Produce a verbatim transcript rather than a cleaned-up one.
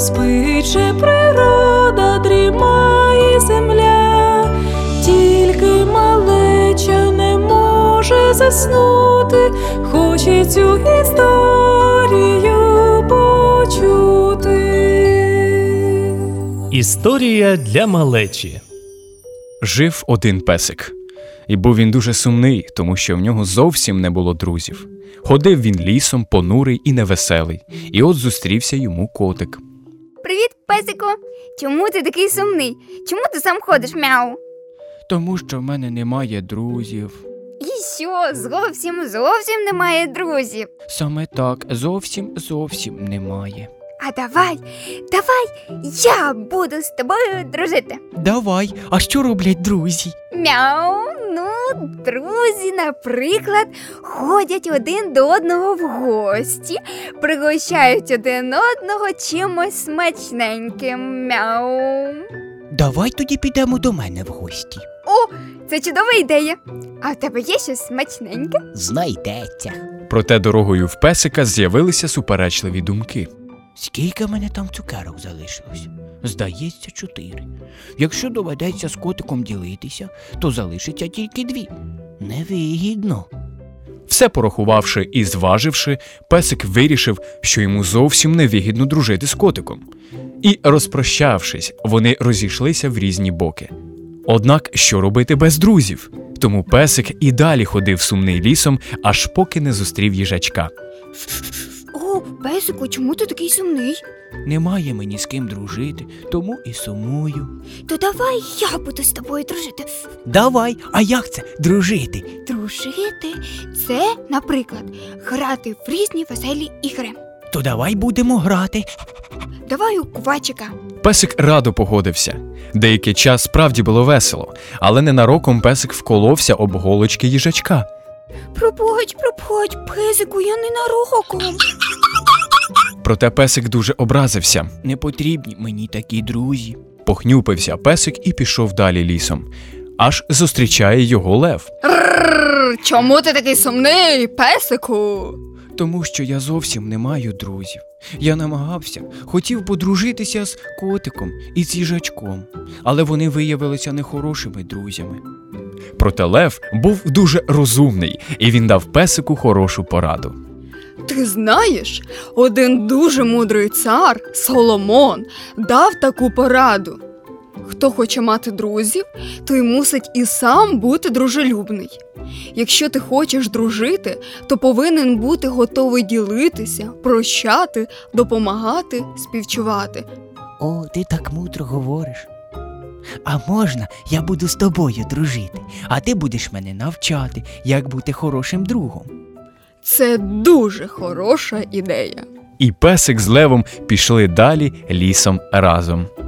спить же природа, дрімає земля, тільки малеча не може заснути, хоче цю історію почути. Історія для малечі. Жив один песик. І був він дуже сумний, тому що в нього зовсім не було друзів. Ходив він лісом, понурий і невеселий. І от зустрівся йому котик. Привіт, песику! Чому ти такий сумний? Чому ти сам ходиш, мяу? Тому що в мене немає друзів. І що, зовсім, зовсім немає друзів? Саме так, зовсім, зовсім немає. А давай, давай, я буду з тобою дружити. Давай, а що роблять друзі? Мяу, ну, друзі, наприклад, ходять один до одного в гості, пригощають один одного чимось смачненьким. Мяу. Давай тоді підемо до мене в гості. О, це чудова ідея. А в тебе є щось смачненьке? Знайдеться. Проте дорогою в песика з'явилися суперечливі думки. Скільки в мене там цукерок залишилось? Здається, чотири. Якщо доведеться з котиком ділитися, то залишиться тільки дві. Невигідно. Все порахувавши і зваживши, песик вирішив, що йому зовсім невигідно дружити з котиком. І, розпрощавшись, вони розійшлися в різні боки. Однак, що робити без друзів? Тому песик і далі ходив сумний лісом, аж поки не зустрів їжачка. О, песику, чому ти такий сумний? Немає мені з ким дружити, тому і сумую. То давай я буду з тобою дружити. Давай, а як це дружити? Дружити – це, наприклад, грати в різні веселі ігри. То давай будемо грати. Давай у квачика. Песик радо погодився. Деякий час справді було весело, але ненароком песик вколовся об голочки їжачка. Пробач, пробач, песику, я ненароком. Проте песик дуже образився. Не потрібні мені такі друзі. Похнюпився песик і пішов далі лісом. Аж зустрічає його лев. Рррр, чому ти такий сумний, песику? Тому що я зовсім не маю друзів. Я намагався, хотів подружитися з котиком і з їжачком, але вони виявилися нехорошими друзями. Проте лев був дуже розумний, і він дав песику хорошу пораду. Ти знаєш, один дуже мудрий цар, Соломон, дав таку пораду. Хто хоче мати друзів, той мусить і сам бути дружелюбний. Якщо ти хочеш дружити, то повинен бути готовий ділитися, прощати, допомагати, співчувати. О, ти так мудро говориш. А можна, я буду з тобою дружити, а ти будеш мене навчати, як бути хорошим другом. Це дуже хороша ідея. І песик з левом пішли далі лісом разом.